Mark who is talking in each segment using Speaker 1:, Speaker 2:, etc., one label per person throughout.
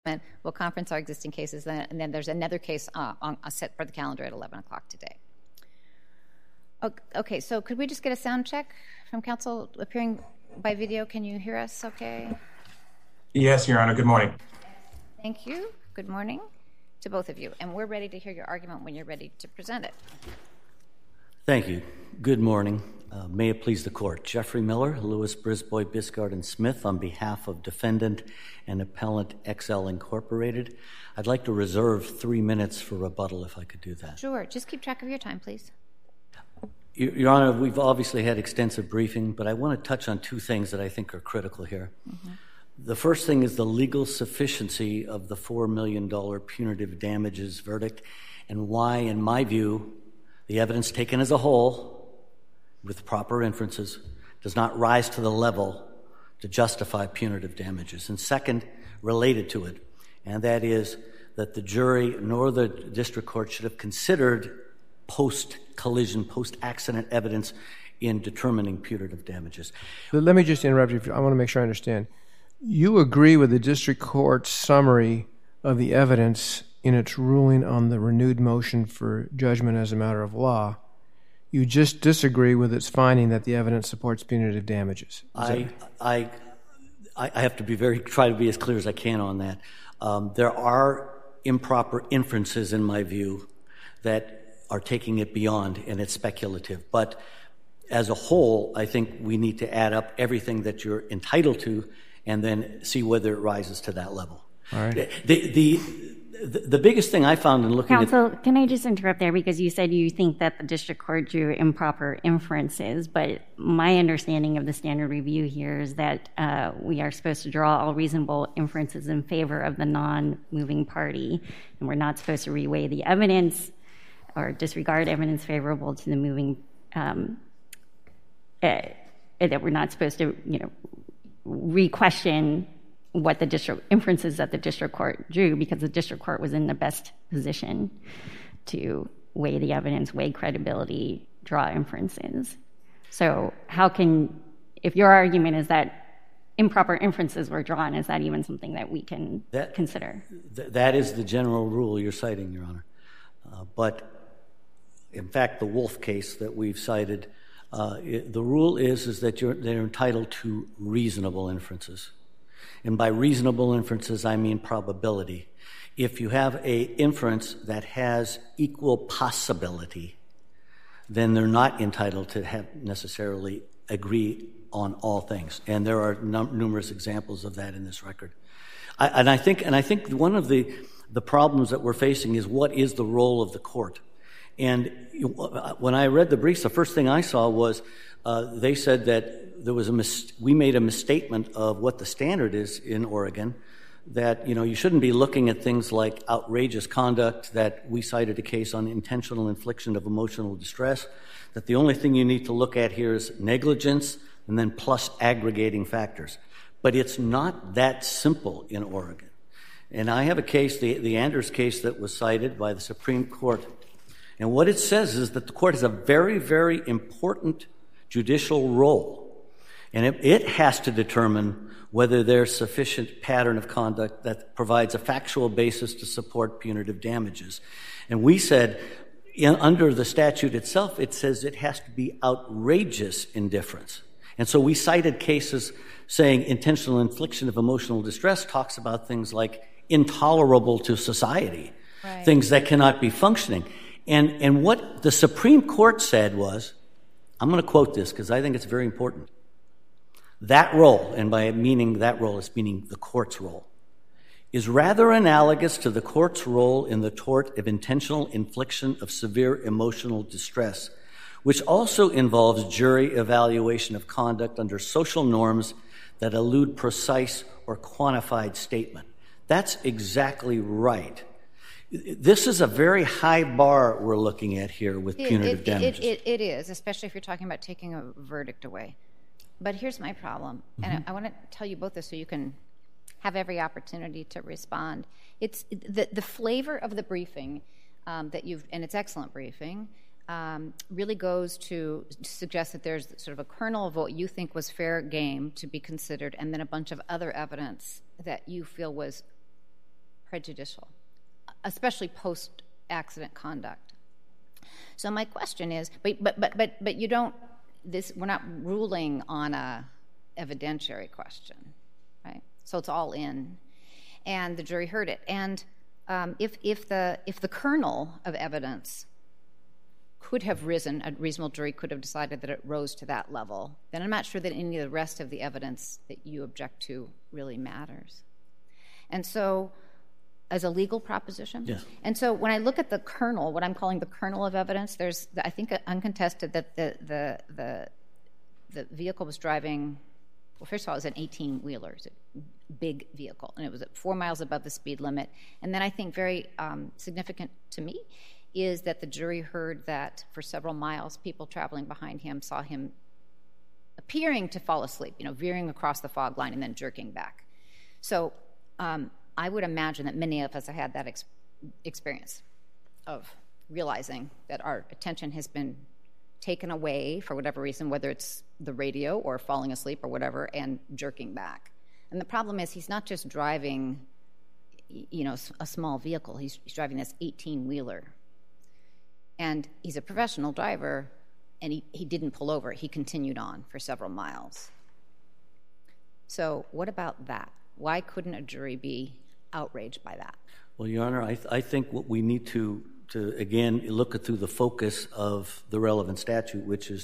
Speaker 1: We'll conference our existing cases, and then there's another case set for the calendar at 11 o'clock today. Okay, so could we just get a sound check from counsel appearing by video? Can you hear us okay?
Speaker 2: Yes, Your Honor. Good morning.
Speaker 1: Thank you. Good morning to both of you. And we're ready to hear your argument when you're ready to present it.
Speaker 3: Thank you. Good morning. May it please the Court. Jeffrey Miller, Lewis, Brisbois, Biscard, and Smith on behalf of Defendant and Appellant XL Incorporated. I'd like to reserve 3 minutes for rebuttal if I could do that.
Speaker 1: Sure. Just keep track of your time, please.
Speaker 3: Your Honor, we've obviously had extensive briefing, but I want to touch on two things that I think are critical here. Mm-hmm. The first thing is the legal sufficiency of the $4 million punitive damages verdict and why, in my view, the evidence taken as a whole, with proper inferences, does not rise to the level to justify punitive damages. And second, related to it, and that is that the jury nor the district court should have considered post-collision, post-accident evidence in determining punitive damages.
Speaker 4: Let me just interrupt you. I want to make sure I understand. You agree with the district court's summary of the evidence in its ruling on the renewed motion for judgment as a matter of law. You just disagree with its finding that the evidence supports punitive damages.
Speaker 3: I have to try to be as clear as I can on that. There are improper inferences, in my view, that are taking it beyond, and it's speculative. But as a whole, I think we need to add up everything that you're entitled to and then see whether it rises to that level.
Speaker 4: All right.
Speaker 3: The biggest thing I found in looking
Speaker 5: Counsel, can I just interrupt there, because you said you think that the district court drew improper inferences, but my understanding of the standard review here is that we are supposed to draw all reasonable inferences in favor of the non-moving party, and we're not supposed to reweigh the evidence or disregard evidence favorable to the moving, that we're not supposed to, re-question what the district inferences that the district court drew, because the district court was in the best position to weigh the evidence, weigh credibility, draw inferences. So if your argument is that improper inferences were drawn, is that even something that we can consider?
Speaker 3: That is the general rule you're citing, Your Honor. But in fact, the Wolf case that we've cited, the rule is that they're entitled to reasonable inferences. And by reasonable inferences, I mean probability. If you have an inference that has equal possibility, then they're not entitled to necessarily agree on all things. And there are numerous examples of that in this record. I think one of the problems that we're facing is, what is the role of the court? And when I read the briefs, the first thing I saw was they said that we made a misstatement of what the standard is in Oregon, that you shouldn't be looking at things like outrageous conduct, that we cited a case on intentional infliction of emotional distress, that the only thing you need to look at here is negligence and then plus aggregating factors. But it's not that simple in Oregon. And I have a case, the Anders case, that was cited by the Supreme Court. And what it says is that the court has a very, very important judicial role. And it has to determine whether there's sufficient pattern of conduct that provides a factual basis to support punitive damages. And we said, under the statute itself, it says it has to be outrageous indifference. And so we cited cases saying intentional infliction of emotional distress talks about things like intolerable to society, right, things that cannot be functioning. And what the Supreme Court said was, I'm going to quote this because I think it's very important. That role, and by meaning that role, it's meaning the court's role, is rather analogous to the court's role in the tort of intentional infliction of severe emotional distress, which also involves jury evaluation of conduct under social norms that elude precise or quantified statement. That's exactly right. This is a very high bar we're looking at here with punitive damages.
Speaker 1: It is, especially if you're talking about taking a verdict away. But here's my problem, and I want to tell you both this so you can have every opportunity to respond. It's the flavor of the briefing that you've, and it's excellent briefing, really goes to suggest that there's sort of a kernel of what you think was fair game to be considered, and then a bunch of other evidence that you feel was prejudicial, especially post-accident conduct. So my question is, but you don't. We're not ruling on a evidentiary question, right? So it's all in, and the jury heard it. And if the kernel of evidence could have risen, a reasonable jury could have decided that it rose to that level, then I'm not sure that any of the rest of the evidence that you object to really matters. And so, as a legal proposition,
Speaker 3: yes.
Speaker 1: And so when I look at the kernel, what I'm calling the kernel of evidence, there's, I think, uncontested that the vehicle was driving. Well, first of all, it was an 18-wheeler, it's a big vehicle, and it was at 4 miles above the speed limit. And then I think very significant to me is that the jury heard that for several miles, people traveling behind him saw him appearing to fall asleep, veering across the fog line and then jerking back. So I would imagine that many of us have had that experience of realizing that our attention has been taken away for whatever reason, whether it's the radio or falling asleep or whatever, and jerking back. And the problem is he's not just driving, a small vehicle. He's driving this 18-wheeler. And he's a professional driver, and he didn't pull over. He continued on for several miles. So what about that? Why couldn't a jury be outraged by that?
Speaker 3: Well, Your Honor, I think what we need to again, look through the focus of the relevant statute, which is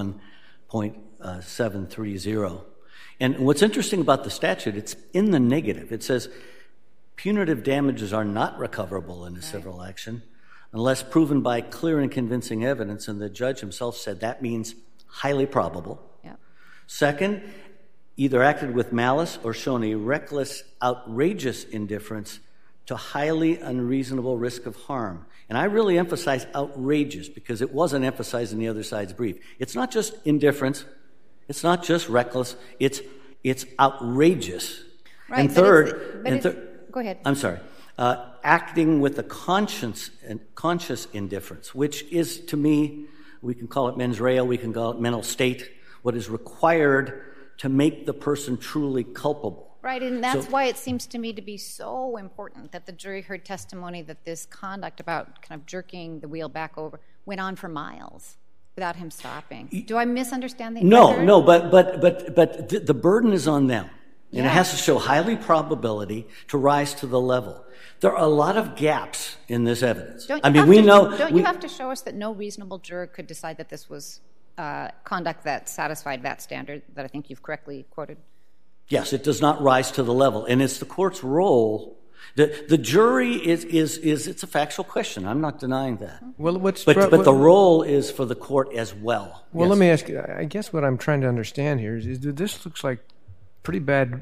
Speaker 3: 31.730. And what's interesting about the statute, it's in the negative. It says punitive damages are not recoverable in a civil action unless proven by clear and convincing evidence, and the judge himself said that means highly probable.
Speaker 1: Yeah.
Speaker 3: Second, either acted with malice or shown a reckless, outrageous indifference to highly unreasonable risk of harm. And I really emphasize outrageous because it wasn't emphasized in the other side's brief. It's not just indifference. It's not just reckless. It's outrageous.
Speaker 1: Right,
Speaker 3: and third,
Speaker 1: go ahead.
Speaker 3: I'm sorry. Acting with a conscious indifference, which is, to me, we can call it mens rea, we can call it mental state, what is required to make the person truly culpable.
Speaker 1: Right, and that's why it seems to me to be so important that the jury heard testimony that this conduct about kind of jerking the wheel back over went on for miles without him stopping. Do I misunderstand the record?
Speaker 3: No, but the burden is on them. And it has to show highly probability to rise to the level. There are a lot of gaps in this evidence.
Speaker 1: Don't you have to show us that no reasonable juror could decide that this was conduct that satisfied that standard that I think you've correctly quoted?
Speaker 3: Yes, it does not rise to the level. And it's the court's role. The jury it's a factual question. I'm not denying that.
Speaker 4: Well,
Speaker 3: but the role is for the court as well.
Speaker 4: Well, let me ask you, I guess what I'm trying to understand here is this looks like pretty bad,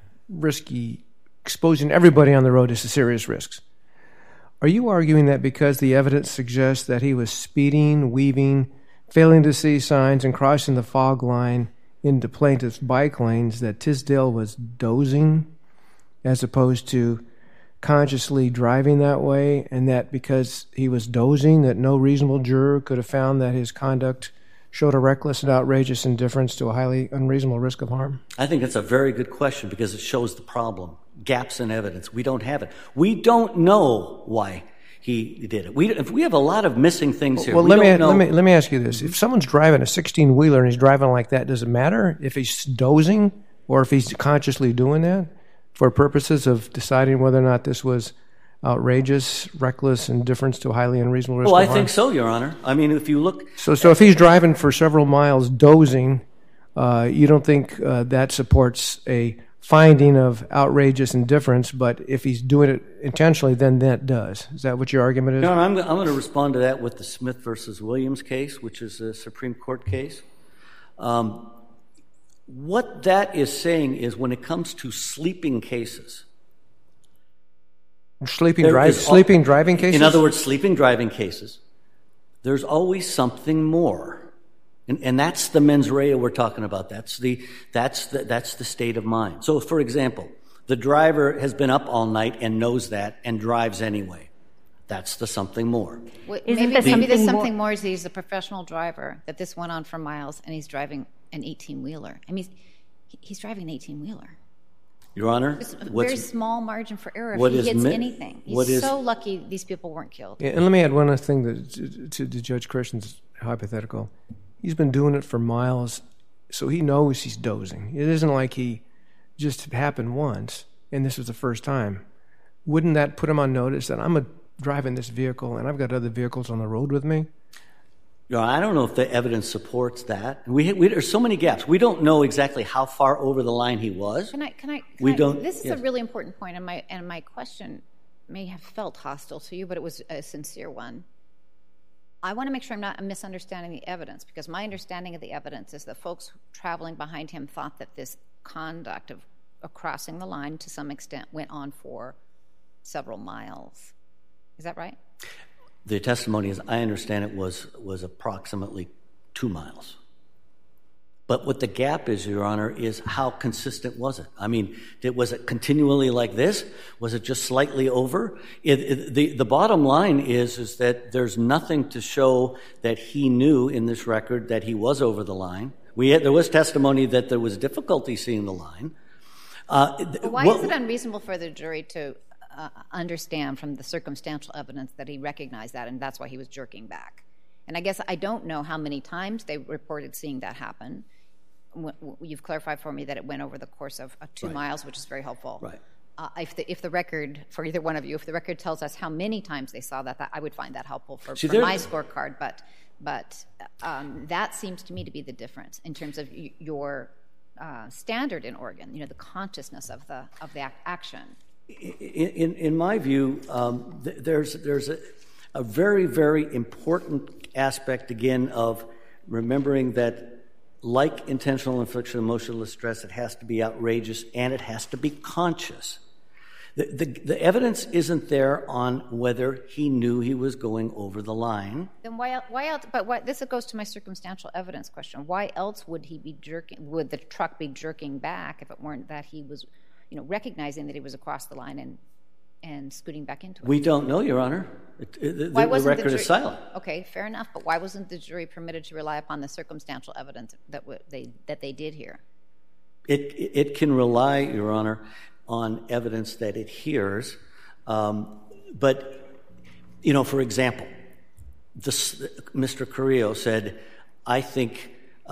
Speaker 4: risky, exposing everybody on the road to serious risks. Are you arguing that because the evidence suggests that he was speeding, weaving, failing to see signs, and crossing the fog line into plaintiff's bike lanes, that Tisdale was dozing as opposed to consciously driving that way, and that because he was dozing that no reasonable juror could have found that his conduct showed a reckless and outrageous indifference to a highly unreasonable risk of harm? I
Speaker 3: think it's a very good question because it shows the problem. Gaps in evidence. We don't have it. We don't know why he did it. We have a lot of missing things here.
Speaker 4: Well, let me ask you this. If someone's driving a 16-wheeler and he's driving like that, does it matter if he's dozing or if he's consciously doing that for purposes of deciding whether or not this was outrageous, reckless indifference to a highly unreasonable risk of harm?
Speaker 3: I think so, Your Honor. I mean, if you look...
Speaker 4: So if he's driving for several miles dozing, you don't think that supports a finding of outrageous indifference, but if he's doing it intentionally, then that does. Is that what your argument is?
Speaker 3: No, I'm going to respond to that with the Smith versus Williams case, which is a Supreme Court case. What that is saying is when it comes to sleeping cases...
Speaker 4: Sleeping driving cases?
Speaker 3: In other words, sleeping driving cases, there's always something more. And that's the mens rea we're talking about. That's the state of mind. So, for example, the driver has been up all night and knows that and drives anyway. That's the something more.
Speaker 1: Maybe the something more is that he's a professional driver, that this went on for miles, and he's driving an 18-wheeler. I mean, he's driving an 18-wheeler.
Speaker 3: Your Honor,
Speaker 1: It's a very small margin for error if he hits anything. So lucky these people weren't killed.
Speaker 4: Yeah, and let me add one other thing to Judge Christian's hypothetical. He's been doing it for miles, so he knows he's dozing. It isn't like he just happened once, and this was the first time. Wouldn't that put him on notice that I'm driving this vehicle and I've got other vehicles on the road with me?
Speaker 3: You know, I don't know if the evidence supports that. There's so many gaps. We don't know exactly how far over the line he was. This is a really important point, and my question may have felt hostile to you, but it was a sincere one. I want to make sure I'm not misunderstanding the evidence, because my understanding of the evidence is that folks traveling behind him thought that this conduct of crossing the line to some extent went on for several miles. Is that right? The testimony, as I understand it, was approximately 2 miles. But what the gap is, Your Honor, is how consistent was it? I mean, was it continually like this? Was it just slightly over? The bottom line is that there's nothing to show that he knew in this record that he was over the line. There was testimony that there was difficulty seeing the line. Why is it unreasonable for the jury to understand from the circumstantial evidence that he recognized that, and that's why he was jerking back? And I guess I don't know how many times they reported seeing that happen. You've clarified for me that it went over the course of 2 miles, which is very helpful. Right. If the record, for either one of you, if the record tells us how many times they saw that I would find that helpful for my scorecard. But that seems to me to be the difference in terms of your standard in Oregon. You know, the consciousness of the action. In my view, there's a very, very important aspect, again, of remembering that, like intentional infliction of emotional distress, it has to be outrageous and it has to be conscious. The evidence isn't there on whether he knew he was going over the line. Then why else? But this goes to my circumstantial evidence question. Why else would he be jerking? Would the truck be jerking back if it weren't that he was, recognizing that he was across the line and scooting back into it? We don't know, Your Honor. The record is silent. Okay, fair enough. But why wasn't the jury permitted to rely upon the circumstantial evidence that they did here? It can rely, Your Honor, on evidence that it hears. But, for example, Mr. Carrillo said, I think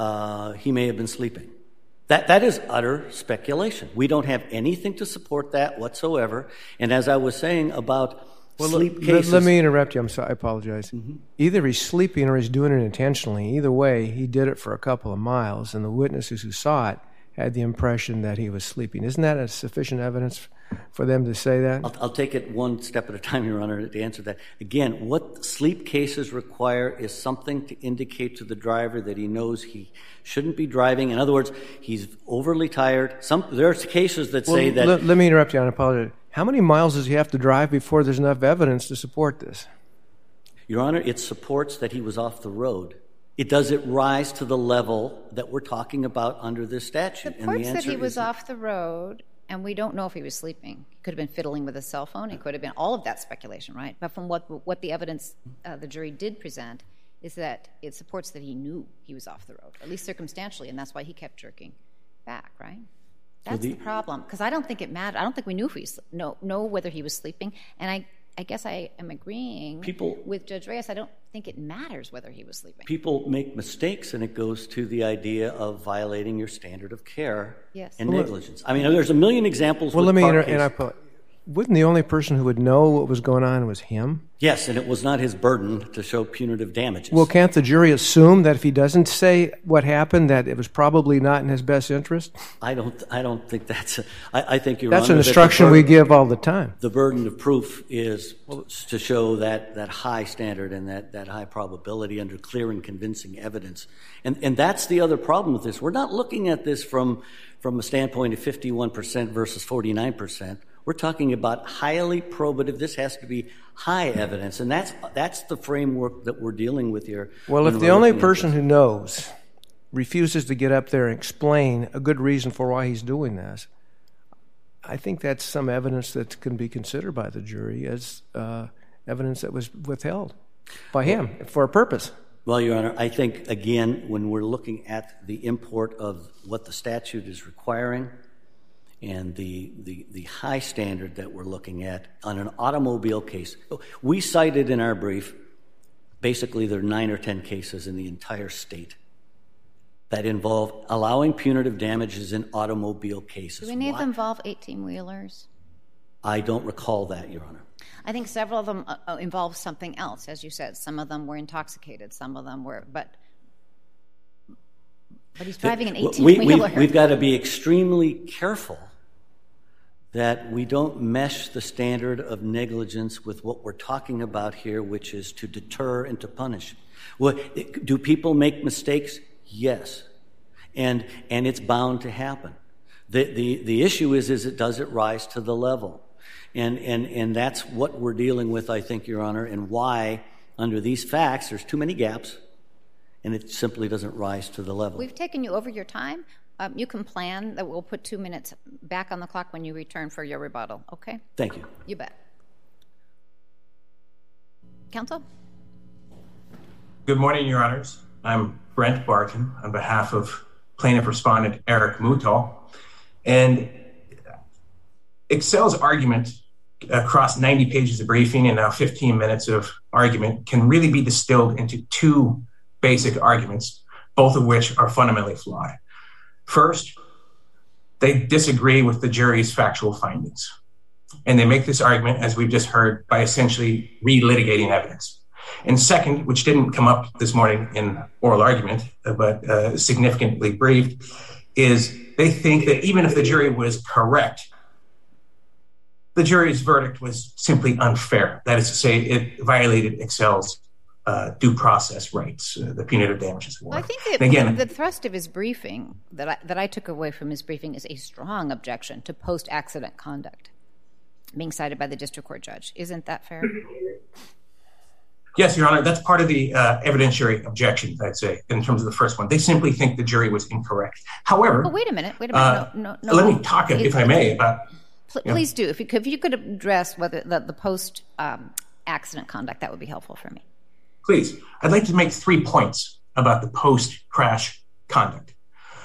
Speaker 3: he may have been sleeping. That is utter speculation. We don't have anything to support that whatsoever. And as I was saying about sleep cases...
Speaker 4: Let me interrupt you. I'm sorry. I apologize. Mm-hmm. Either he's sleeping or he's doing it intentionally. Either way, he did it for a couple of miles, and the witnesses who saw it had the impression that he was sleeping. Isn't that a sufficient evidence for them to say that?
Speaker 3: I'll take it one step at a time, Your Honor, to answer that. Again, what sleep cases require is something to indicate to the driver that he knows he shouldn't be driving. In other words, he's overly tired. There are cases that say that...
Speaker 4: Let me interrupt you, and I apologize. How many miles does he have to drive before there's enough evidence to support this?
Speaker 3: Your Honor, it supports that he was off the road. Does it rise to the level that we're talking about under this statute?
Speaker 1: Supports that he was off the road, and we don't know if he was sleeping. He could have been fiddling with a cell phone. It could have been all of that speculation, right? But from what the evidence the jury did present is that it supports that he knew he was off the road, at least circumstantially, and that's why he kept jerking back, right? That's the problem, because I don't think it mattered. I don't think we knew know whether he was sleeping, and I guess I am agreeing with Judge Reyes. I don't think it matters whether he was sleeping.
Speaker 3: People make mistakes, and it goes to the idea of violating your standard of care and negligence. I mean, there's a million examples.
Speaker 4: Well, wouldn't the only person who would know what was going on was him?
Speaker 3: Yes, and it was not his burden to show punitive damages.
Speaker 4: Well, can't the jury assume that if he doesn't say what happened, that it was probably not in his best interest?
Speaker 3: I don't think that's... I think
Speaker 4: that's an instruction we give all the time.
Speaker 3: The burden of proof is to show that high standard and that high probability under clear and convincing evidence. And that's the other problem with this. We're not looking at this from a standpoint of 51% versus 49%. We're talking about highly probative. This has to be high evidence, and that's the framework that we're dealing with here.
Speaker 4: Well, if the only person who knows refuses to get up there and explain a good reason for why he's doing this, I think that's some evidence that can be considered by the jury as evidence that was withheld by him for a purpose.
Speaker 3: Well, Your Honor, I think, again, when we're looking at the import of what the statute is requiring, and the high standard that we're looking at on an automobile case. We cited in our brief, basically there are 9 or 10 cases in the entire state that involve allowing punitive damages in automobile cases.
Speaker 1: Do any of them involve 18-wheelers?
Speaker 3: I don't recall that, Your Honor.
Speaker 1: I think several of them involve something else, as you said. Some of them were intoxicated, some of them were, but he's driving an 18-wheeler.
Speaker 3: We've got to be extremely careful that we don't mesh the standard of negligence with what we're talking about here, which is to deter and to punish. Well, do people make mistakes? Yes. And it's bound to happen. The issue is does it rise to the level? And that's what we're dealing with, I think, Your Honor, and why, under these facts, there's too many gaps, and it simply doesn't rise to the level.
Speaker 1: We've taken you over your time. You can plan that we'll put 2 minutes back on the clock when you return for your rebuttal, okay?
Speaker 3: Thank you.
Speaker 1: You bet. Counsel?
Speaker 2: Good morning, Your Honors. I'm Brent Barton on behalf of plaintiff respondent Eric Moutal. And Excel's argument across 90 pages of briefing and now 15 minutes of argument can really be distilled into 2 basic arguments, both of which are fundamentally flawed. First, they disagree with the jury's factual findings. And they make this argument, as we've just heard, by essentially relitigating evidence. And second, which didn't come up this morning in oral argument, but significantly briefed, is they think that even if the jury was correct, the jury's verdict was simply unfair. That is to say, it violated Excel's due process rights, the punitive damages award.
Speaker 1: Well, I think that
Speaker 2: again,
Speaker 1: the thrust of his briefing that I took away from his briefing is a strong objection to post-accident conduct being cited by the district court judge. Isn't that fair?
Speaker 2: Yes, Your Honor, that's part of the evidentiary objection, I'd say, in terms of the first one. They simply think the jury was incorrect. However...
Speaker 1: Oh, wait a minute. No.
Speaker 2: Let me talk, if I may, about...
Speaker 1: Please do. If you could address whether the post-accident conduct, that would be helpful for me.
Speaker 2: Please. I'd like to make 3 points about the post-crash conduct.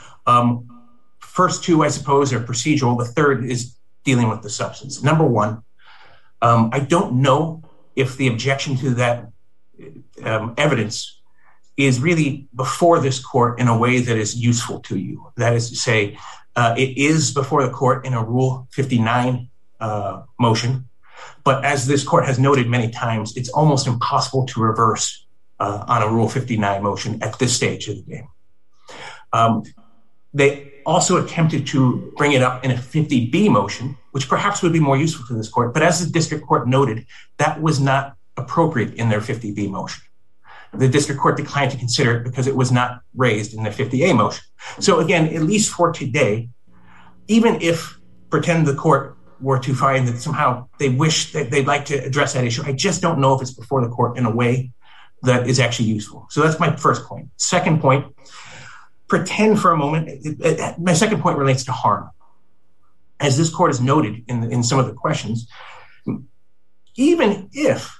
Speaker 2: First 2, I suppose, are procedural. The third is dealing with the substance. Number 1, I don't know if the objection to that evidence is really before this court in a way that is useful to you. That is to say, it is before the court in a Rule 59 motion, but as this court has noted many times, it's almost impossible to reverse on a Rule 59 motion at this stage of the game. They also attempted to bring it up in a 50B motion, which perhaps would be more useful to this court, but as the district court noted, that was not appropriate in their 50B motion. The district court declined to consider it because it was not raised in the 50A motion. So again, at least for today, even if pretend the court were to find that somehow they wish that they'd like to address that issue, I just don't know if it's before the court in a way that is actually useful. So that's my first point. Second point, pretend for a moment, my second point relates to harm. As this court has noted in some of the questions, even if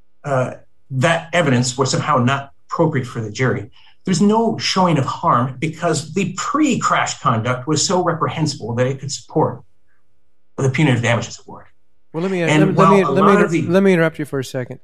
Speaker 2: that evidence was somehow not appropriate for the jury, there's no showing of harm because the pre-crash conduct was so reprehensible that it could support the punitive damages award.
Speaker 4: Well, let me interrupt you for a second.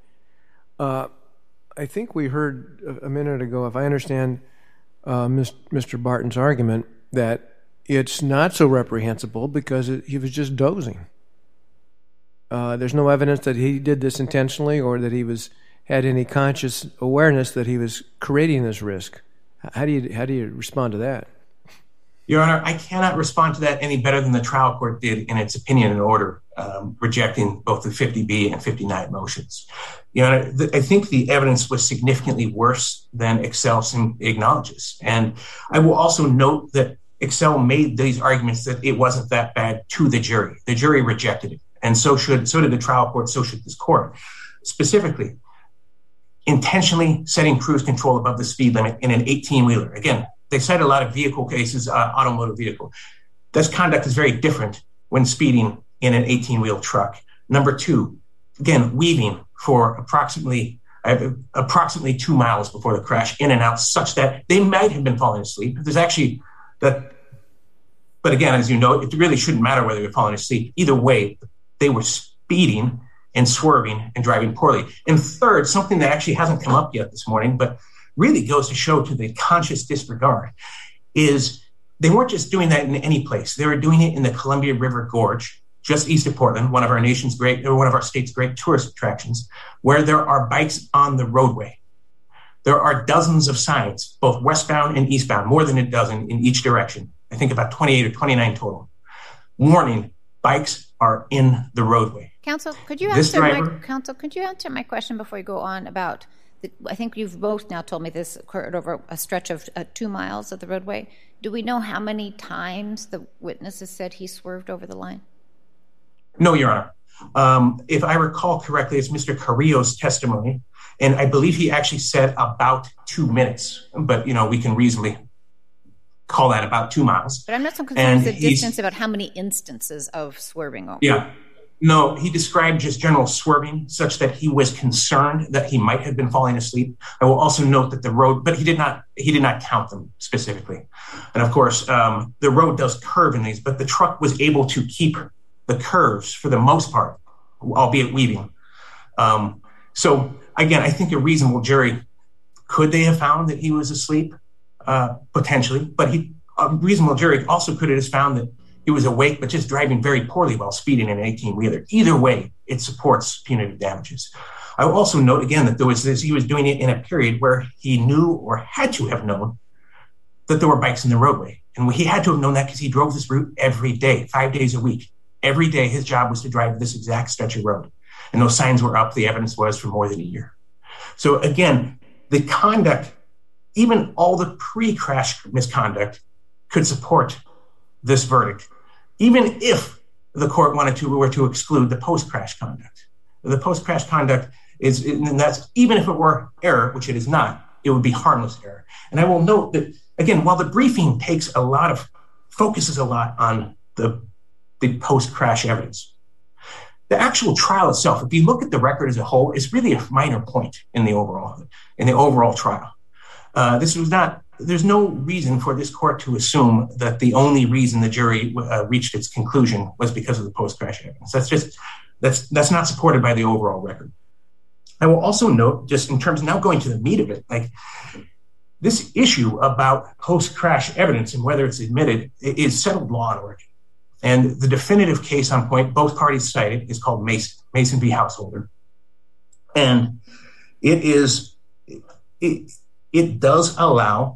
Speaker 4: I think we heard a minute ago, if I understand Mr. Barton's argument, that it's not so reprehensible because he was just dozing. There's no evidence that he did this intentionally or that he had any conscious awareness that he was creating this risk. How do you respond to that?
Speaker 2: Your Honor, I cannot respond to that any better than the trial court did in its opinion and order, rejecting both the 50B and 59 motions. Your Honor, I think the evidence was significantly worse than Excel acknowledges. And I will also note that Excel made these arguments that it wasn't that bad to the jury. The jury rejected it. And so did the trial court, so should this court. Specifically, intentionally setting cruise control above the speed limit in an 18-wheeler. Again, they cite a lot of vehicle cases, automotive vehicle. This conduct is very different when speeding in an 18-wheel truck. Number 2, again, weaving for approximately 2 miles before the crash, in and out, such that they might have been falling asleep. There's actually that But again, as you know, it really shouldn't matter whether you're falling asleep. Either way, they were speeding and swerving and driving poorly. And third, something that actually hasn't come up yet this morning, but really goes to show to the conscious disregard, is they weren't just doing that in any place. They were doing it in the Columbia River Gorge, just east of Portland, one of our state's great tourist attractions, where there are bikes on the roadway. There are dozens of signs, both westbound and eastbound, more than a dozen in each direction. I think about 28 or 29 total. Warning, bikes are in the roadway.
Speaker 1: Counsel, could you answer my question before you go on about, I think you've both now told me this occurred over a stretch of 2 miles of the roadway. Do we know how many times the witnesses said he swerved over the line?
Speaker 2: No, Your Honor. If I recall correctly, it's Mr. Carrillo's testimony, and I believe he actually said about 2 minutes, but we can reasonably call that about 2 miles.
Speaker 1: But I'm not so concerned with the distance, about how many instances of swerving over.
Speaker 2: Yeah. No, he described just general swerving such that he was concerned that he might have been falling asleep. I will also note that the road, but he did not count them specifically. And of course, the road does curve in these, but the truck was able to keep the curves for the most part, albeit weaving. So again, I think a reasonable jury, could they have found that he was asleep? Potentially, but a reasonable jury also could have found that he was awake, but just driving very poorly while speeding in an 18-wheeler. Either way, it supports punitive damages. I will also note again that he was doing it in a period where he knew or had to have known that there were bikes in the roadway. And he had to have known that because he drove this route every day, 5 days a week. Every day, his job was to drive this exact stretch of road. And those signs were up, the evidence was, for more than a year. So again, the conduct, even all the pre-crash misconduct, could support this verdict, even if the court were to exclude the post-crash conduct. The post-crash conduct and that's even if it were error, which it is not, it would be harmless error. And I will note that, again, while the briefing focuses a lot on the post-crash evidence, the actual trial itself, if you look at the record as a whole, is really a minor point in the overall trial. There's no reason for this court to assume that the only reason the jury reached its conclusion was because of the post-crash evidence. That's not supported by the overall record. I will also note, just in terms of now going to the meat of it, like this issue about post-crash evidence and whether it's admitted is settled law in Oregon. And the definitive case on point, both parties cited, is called Mason v. Householder. And it does allow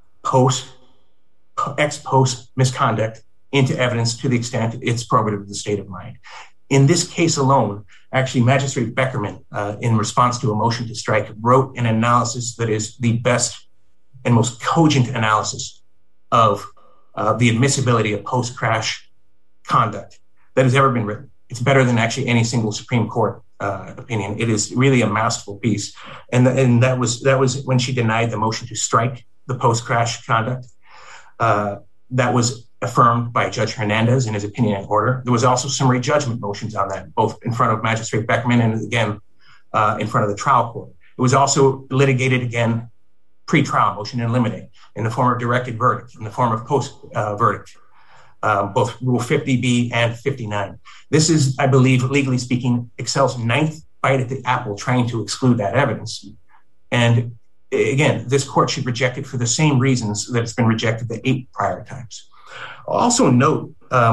Speaker 2: ex-post misconduct into evidence to the extent it's probative of the state of mind. In this case alone, actually, Magistrate Beckerman, in response to a motion to strike, wrote an analysis that is the best and most cogent analysis of the admissibility of post-crash conduct that has ever been written. It's better than actually any single Supreme Court opinion. It is really a masterful piece. And that was when she denied the motion to strike the post-crash conduct. That was affirmed by Judge Hernandez in his opinion and order. There was also summary judgment motions on that, both in front of Magistrate Beckerman and again in front of the trial court. It was also litigated again pre-trial, motion in limine, in the form of directed verdict, in the form of post-verdict, both Rule 50B and 59. This is, I believe, legally speaking, Excel's ninth bite at the apple trying to exclude that evidence. And again, this court should reject it for the same reasons that it's been rejected the 8 prior times. I'll also note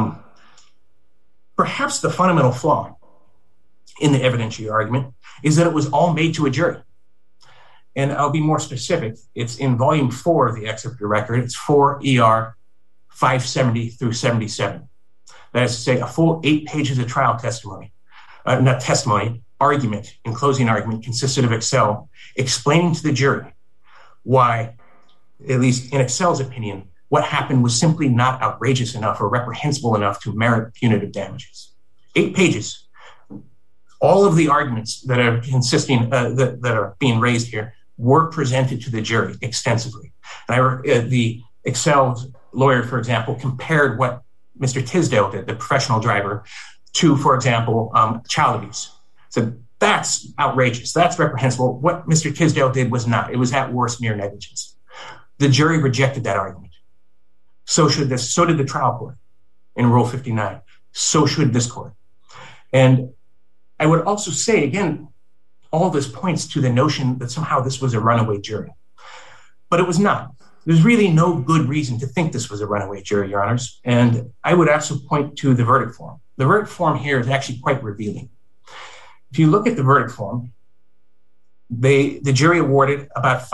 Speaker 2: perhaps the fundamental flaw in the evidentiary argument is that it was all made to a jury. And I'll be more specific. It's in volume 4 of the excerpt of the record. It's 4 ER 570 through 77. That is to say, a full 8 pages of trial testimony, argument, in closing argument, consisted of Excel explaining to the jury why, at least in Excel's opinion, what happened was simply not outrageous enough or reprehensible enough to merit punitive damages. 8 pages. All of the arguments that are that are being raised here were presented to the jury extensively. And the Excel's lawyer, for example, compared what Mr. Tisdale did, the professional driver, to, for example, child abuse. So that's outrageous. That's reprehensible. What Mr. Tisdale did was not. It was at worst mere negligence. The jury rejected that argument. So did the trial court. in Rule 59. So should this court. And I would also say, again, all this points to the notion that somehow this was a runaway jury. But it was not. There's really no good reason to think this was a runaway jury, Your Honors. And I would also point to the verdict form. The verdict form here is actually quite revealing. If you look at the verdict form, the jury awarded about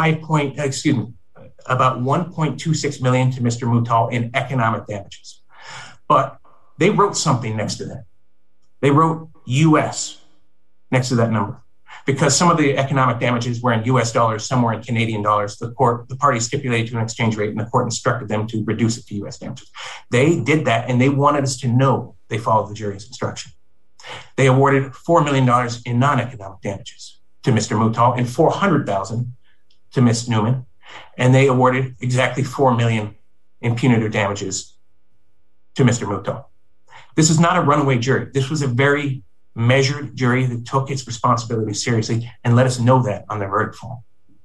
Speaker 2: about $1.26 million to Mr. Moutal in economic damages. But they wrote something next to that. They wrote U.S. next to that number. Because some of the economic damages were in U.S. dollars, some were in Canadian dollars, the party stipulated to an exchange rate, and the court instructed them to reduce it to U.S. damages. They did that, and they wanted us to know they followed the jury's instruction. They awarded $4 million in non-economic damages to Mr. Moutal and $400,000 to Ms. Newman, and they awarded exactly $4 million in punitive damages to Mr. Moutal. This is not a runaway jury. This was a very measured jury that took its responsibility seriously and let us know that on the verdict form.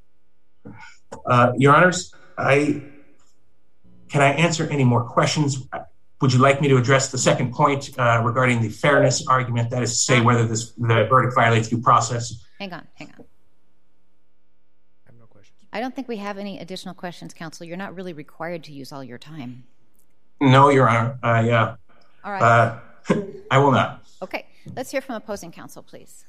Speaker 2: Your Honors, can I answer any more questions? Would you like me to address the second point regarding the fairness argument, that is to say whether the verdict violates due process?
Speaker 1: Hang on. I have no questions. I don't think we have any additional questions, counsel. You're not really required to use all your time.
Speaker 2: No, Your Honor.
Speaker 1: All right.
Speaker 2: I will not.
Speaker 1: Okay. Let's hear from opposing counsel, please.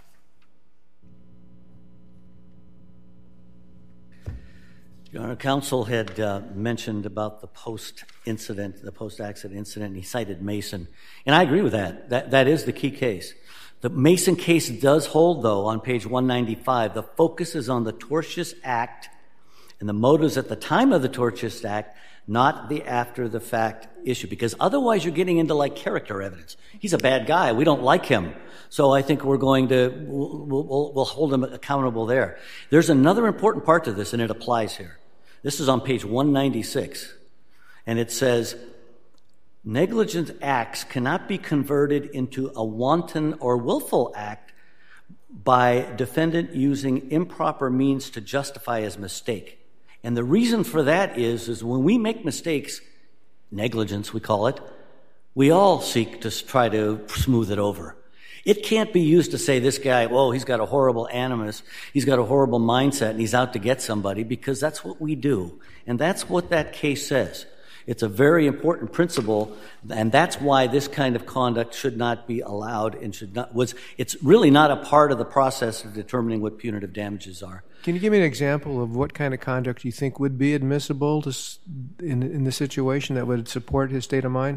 Speaker 3: Your Honor, counsel had mentioned about the post-accident incident, and he cited Mason. And I agree with that. That is the key case. The Mason case does hold, though, on page 195, the focus is on the tortious act and the motives at the time of the tortious act, not the after-the-fact issue, because otherwise you're getting into, like, character evidence. He's a bad guy. We don't like him. So I think we're going to, we'll hold him accountable there. There's another important part to this, and it applies here. This is on page 196, and it says, negligent acts cannot be converted into a wanton or willful act by defendant using improper means to justify his mistake. And the reason for that is when we make mistakes, negligence we call it, we all seek to try to smooth it over. It can't be used to say this guy, whoa, he's got a horrible animus, he's got a horrible mindset, and he's out to get somebody, because that's what we do. And that's what that case says. It's a very important principle, and that's why this kind of conduct should not be allowed and it's really not a part of the process of determining what punitive damages are.
Speaker 4: Can you give me an example of what kind of conduct you think would be admissible in the situation that would support his state of mind?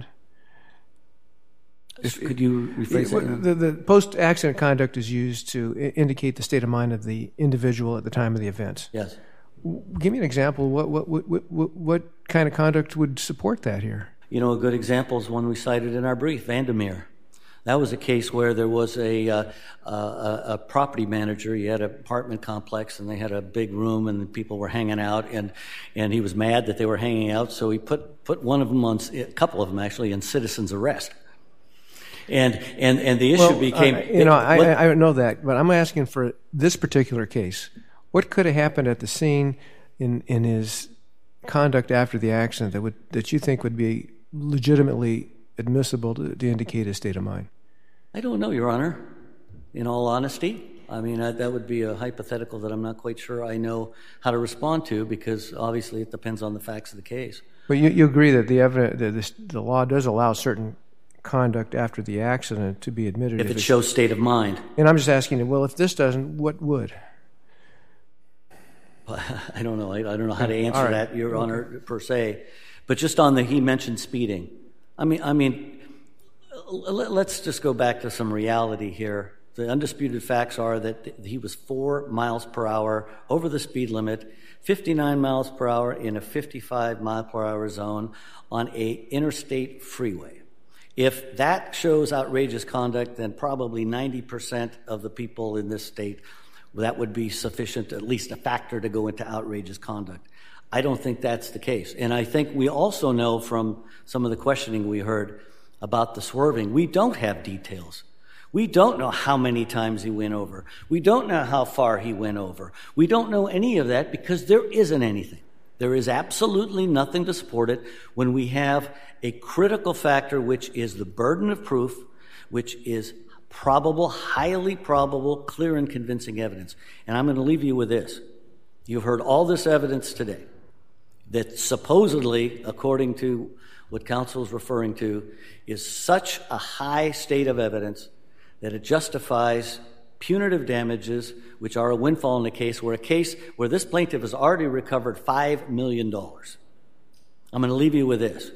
Speaker 3: Could you rephrase that?
Speaker 4: The post-accident conduct is used to indicate the state of mind of the individual at the time of the event.
Speaker 3: Yes.
Speaker 4: Give me an example. What kind of conduct would support that here?
Speaker 3: You know, a good example is one we cited in our brief, Vandermeer. That was a case where there was a property manager. He had an apartment complex, and they had a big room, and people were hanging out, and he was mad that they were hanging out, so he put one of them a couple of them actually, in citizen's arrest. And the issue became...
Speaker 4: I know that, but I'm asking for this particular case. What could have happened at the scene in his conduct after the accident that you think would be legitimately admissible to indicate his state of mind?
Speaker 3: I don't know, Your Honor, in all honesty. I mean, that would be a hypothetical that I'm not quite sure I know how to respond to, because obviously it depends on the facts of the case.
Speaker 4: But you agree that the law does allow certain conduct after the accident to be admitted
Speaker 3: if it shows state of mind.
Speaker 4: And I'm just asking you, well, if this doesn't, what would?
Speaker 3: I don't know. I don't know how to answer that, Your Honor, per se. But just on he mentioned speeding. I mean, let's just go back to some reality here. The undisputed facts are that he was 4 miles per hour over the speed limit, 59 miles per hour in a 55 mile per hour zone on a interstate freeway. If that shows outrageous conduct, then probably 90% of the people in this state, that would be sufficient, at least a factor, to go into outrageous conduct. I don't think that's the case. And I think we also know from some of the questioning we heard about the swerving, we don't have details. We don't know how many times he went over. We don't know how far he went over. We don't know any of that because there isn't anything. There is absolutely nothing to support it when we have a critical factor, which is the burden of proof, which is probable, highly probable, clear and convincing evidence. And I'm going to leave you with this. You've heard all this evidence today that supposedly, according to what counsel is referring to, is such a high state of evidence that it justifies punitive damages, which are a windfall in a case where this plaintiff has already recovered $5 million. I'm going to leave you with this.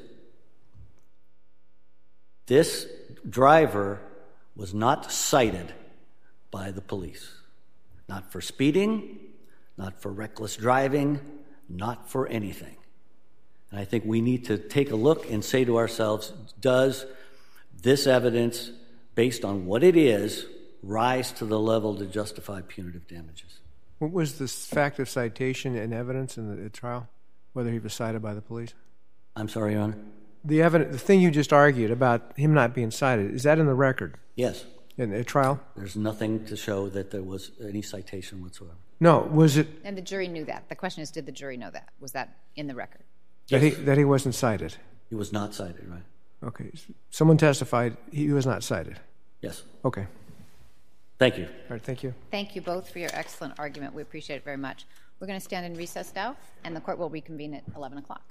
Speaker 3: This driver was not cited by the police. Not for speeding, not for reckless driving, not for anything. And I think we need to take a look and say to ourselves, does this evidence, based on what it is, rise to the level to justify punitive damages?
Speaker 4: What was the fact of citation and evidence in the trial, whether he was cited by the police?
Speaker 3: I'm sorry, Your Honor?
Speaker 4: The thing you just argued about him not being cited, is that in the record?
Speaker 3: Yes.
Speaker 4: In the trial?
Speaker 3: There's nothing to show that there was any citation whatsoever.
Speaker 4: No, was it...
Speaker 1: And the jury knew that. The question is, did the jury know that? Was that in the record?
Speaker 3: Yes.
Speaker 4: That he wasn't cited?
Speaker 3: He was not cited, right?
Speaker 4: Okay. Someone testified he was not cited?
Speaker 3: Yes.
Speaker 4: Okay.
Speaker 3: Thank you.
Speaker 4: All right, thank you.
Speaker 1: Thank you both for your excellent argument. We appreciate it very much. We're going to stand in recess now, and the court will reconvene at 11 o'clock.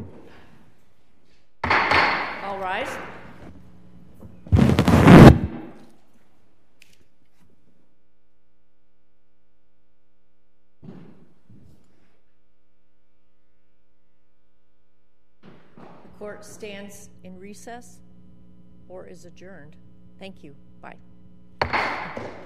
Speaker 6: All rise. The court stands in recess or is adjourned. Thank you. Bye.